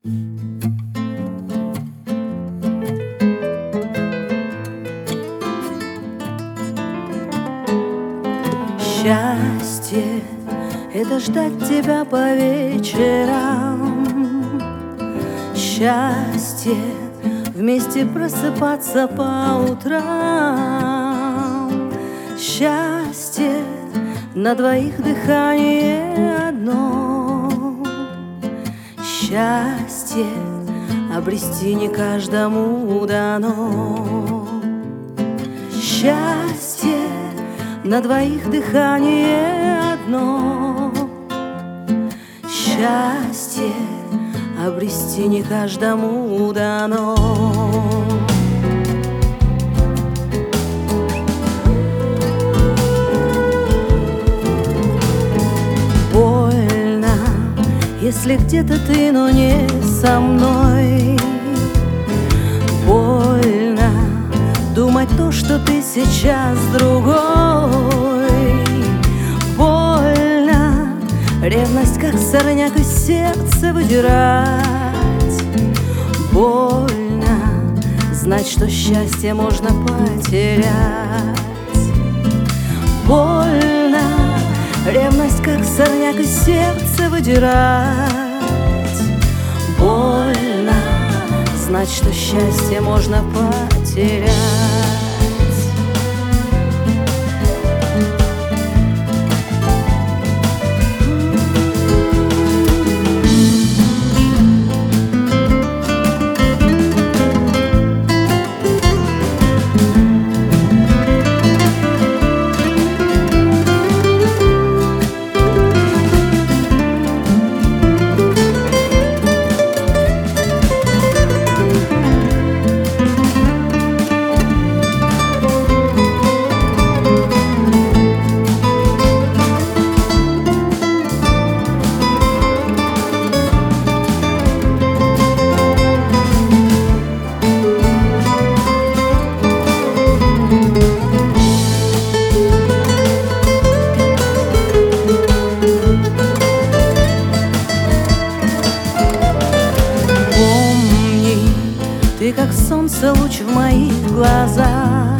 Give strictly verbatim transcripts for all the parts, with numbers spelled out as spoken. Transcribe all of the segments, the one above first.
Счастье — это ждать тебя по вечерам. Счастье — вместе просыпаться по утрам. Счастье — на двоих дыхание одно. Счастье — обрести не каждому дано. Счастье — на двоих дыхание одно. Счастье — обрести не каждому дано. Больно, если где-то ты, но не со мной. Больно думать то, что ты сейчас другой. Больно ревность, как сорняк, из сердца выдирать. Больно знать, что счастье можно потерять. Больно ревность, как сорняк, из сердца выдирать. Больно знать, что счастье можно потерять. Ты как солнце, луч в моих глазах.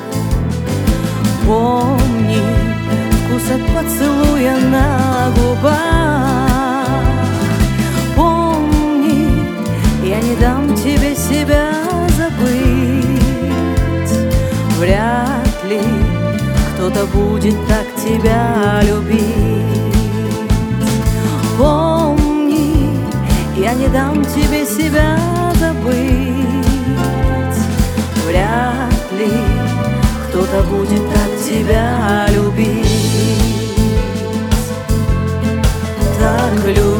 Помни вкус от поцелуя на губах. Помни, я не дам тебе себя забыть. Вряд ли кто-то будет так тебя любить. Помни, я не дам тебе себя забыть. Вряд ли кто-то будет так тебя любить, так любить.